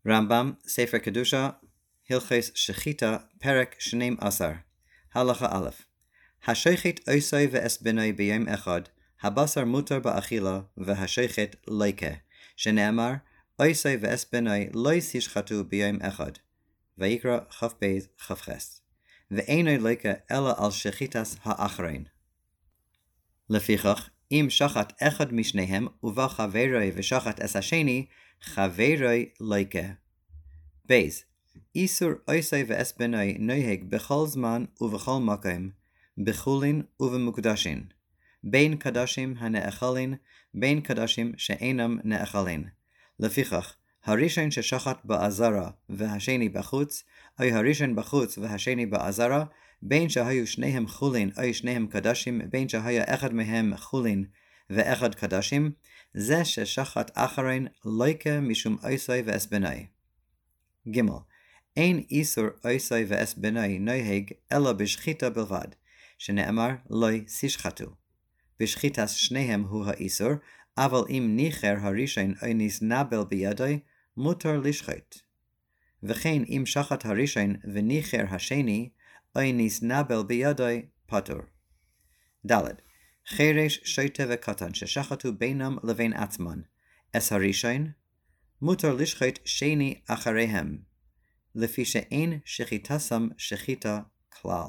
רמב"ם, ספר קדושה, הלכות שחיטה, פרק 12, הלכה א'. השוחט עושי ועשבני ביום אחד, הבשר מותר באכילה, והשוחט ליקה, שנאמר, עושי ועשבני לא ישחטו ביום אחד. ויקרא כ"ב כ"ח. ואינו ליקה אלא על שחיטס האחרין. לפיכך, אם שחט אחד משניהם, ובא חברוי ושחט את השני, חברוי ליקה. בייז, איסור עושי ועשבני נוהג בכל זמן ובכל מקום, בחולין ובמוקדשין, בין קדשים הנאכלין, בין קדשים שאינם נאכלין. לפיכך, הראשון ששחט בעזרה והשני בחוץ, או הראשון בחוץ והשני בעזרה, בין שהיו שניהם חולין או שניהם קדשים, בין שהיה אחד מהם חולין ואחד קדשים, זה ששחט אחרין ליקה משום עושי ועשבני. ג. אין איסור עושי ועשבני נוהג אלא בשחיטה בלבד, שנאמר לא תשחטו. בשחיטת שניהם הוא האיסור, אבל אם ניחר הראשון או נסנבל בידי, מותר לשחט. וכן אם שחט הראשון וניחר השני, או נסנבל בידי, פטור. ד. חרש, שוטה וקטן ששחטו בינם לבין עצמן, את הראשון, מותר לשחט שני אחריהם, לפי שאין שחיטסם שחיטה כלל.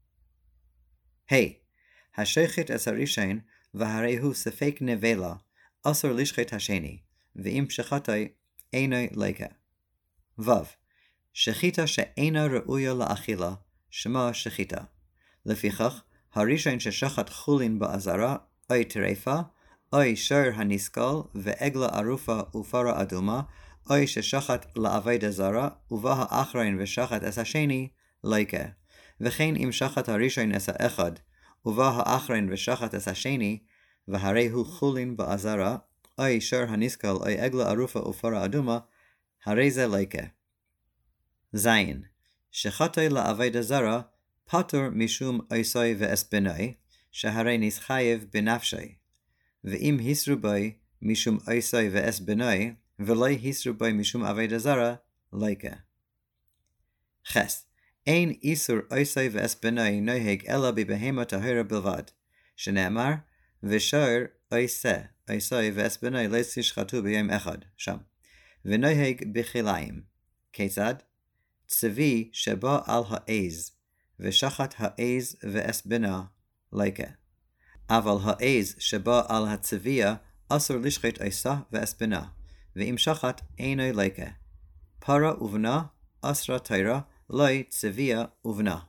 השוחט את הראשון, והרי הוא ספק נבלה, אסור לשחט השני, ואם שחטי אינו ליקה. ו. שחיטה שאינה ראויה לאכילה, שמה שחיטה. לפיכך, הראשון ששחט חולין בעזרה, או טרפה, או שור הנסכל, ועגלה ערופה ופרה אדומה, או ששחט לעבודה זרה, ובא האחרון ושחט את השני, ליקה. וכן אם שחט הראשון את האחד, ובא האחרון ושחט את השני, והרי הוא חולין בעזרה, או שור הנסכל, או עגלה ערופה ופרה אדומה, הרי זה ליקה. ז. שחטא לעבודה זרה, פטור משום עושי ועשבני, שהרי נסחייב בנפשי. ואם היסרו בי משום עושי ועשבני, ולא היסרו בי משום עבודה זרה, ליקה. ח. אין איסור עושי ועשבני נוהג אלא בבהמה טהורה בלבד, שנאמר, ושור עושי ועשבני לא תשחטו ביום אחד, שם. ונוהג בכליים. כיצד? צבי שבא על העז, ושחט העז ועשבנה, ליקה. אבל העז שבא על הצביה, אסור לשחט עשה ועשבנה, ואם שחט אינו ליקה. פרה ובנה, אסרה תירה, לא צביה ובנה.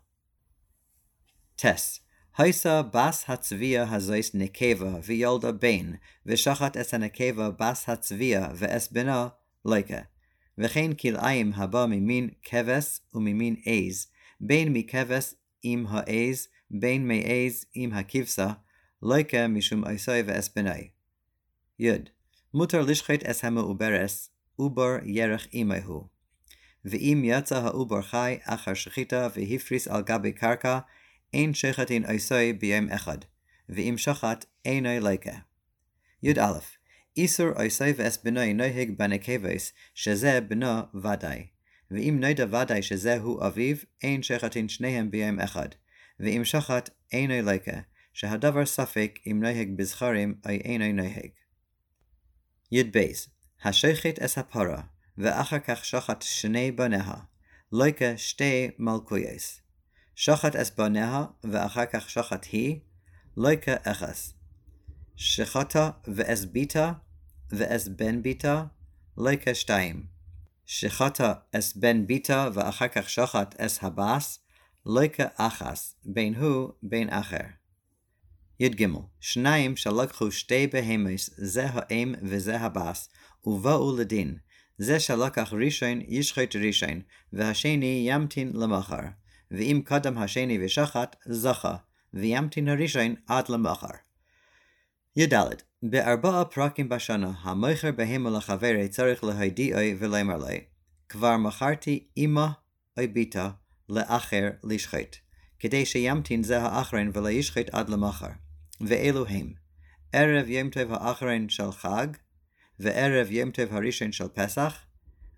טס. היסה בס הצביה הזויס נקבה וילדה בן, ושחט את הנקבה בס הצביה ועשבנה, ליקה. וכן כלאיים הבא ממין כבש וממין עז, בין מכבש עם העז, בין מעז עם הכבשה, ליקה משום עושי ועשבני. י. מותר לשחט את המעוברס, עובר ירח עמהו. ואם יצא העובר חי אחר שחיטה והפריס על גבי קרקע, אין שחטין עושי ביום אחד, ואם שחט אינו ליקה. יא. איסור עושי ועשבני נוהג בנקבס, שזה בנו ודאי. ואם נודע ודאי שזהו אביו, אין שחטין שניהם ביום אחד. ואם שחט אינו ליקה, שהדבר ספק אם נוהג בזכרים או אינו נוהג. יא. השוחט את הפרה, ואחר כך שחט שני בניה, ליקה שתי מלכויס. שחט את בניה, ואחר כך שחט היא, ליקה אחס. שחטה ואס ביתה, ואס בן ביתה, ליקה שתיים. שחטה אס בן ביתה, ואחר כך שחט אס הבס, ליקה אחס, בין הוא בין אחר. יא. שניים שלקחו שתי בהמס, זה האם וזה הבס, ובאו לדין. זה שלקח ראשון ישחט ראשון, והשני ימתין למחר. ואם קדם השני ושחט, זכה, וימתין הראשון עד למחר. יא. בארבעה פרקים בשנה, המוכר בהמה לחברי צריך להודיעו ולאמר לו, כבר מכרתי אמא או ביתה לאחר לשחט, כדי שימתין זה האחרון ולא ישחט עד למחר. ואלו הם, ערב יום טוב האחרון של חג, וערב יום טוב הראשון של פסח,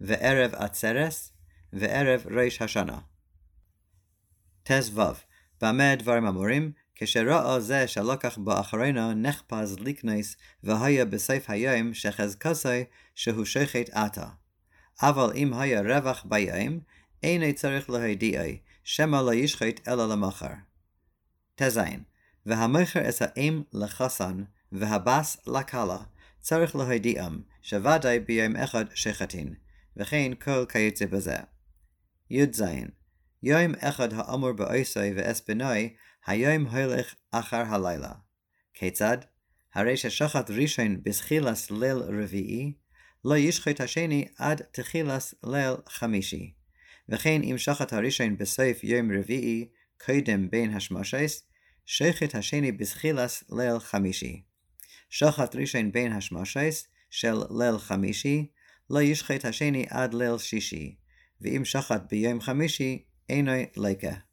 וערב עצרס, וערב ראש השנה. תז-וו, במה דברים אמורים? כשראה זה שלקח באחרינו נחפז לקנוס והיה בסוף היום שחזקסי שהוא שוחט עתה. אבל אם היה רווח ביום, אינו צריך להודיעי, שמא לא ישחט אלא למחר. תזין, והמוכר את האם לחסן, והבס לקלה, צריך להודיעם, שוודאי ביום אחד שחטין, וכן כל כיוצא בזה. י"ז, יום אחד האמור באיסוי ואספנוי, היום הולך אחר הלילה. כיצד? הרי ששחט ראשון בתחילת ליל רביעי, לא ישחט השני עד תחילת ליל חמישי. וכן אם שחט הראשון בסוף יום רביעי, קודם בין השמשות, שחט השני בתחילת ליל חמישי. שחט ראשון בין השמשות של ליל חמישי, לא ישחט השני עד ליל שישי. ואם שחט ביום חמישי, אינו ליקה.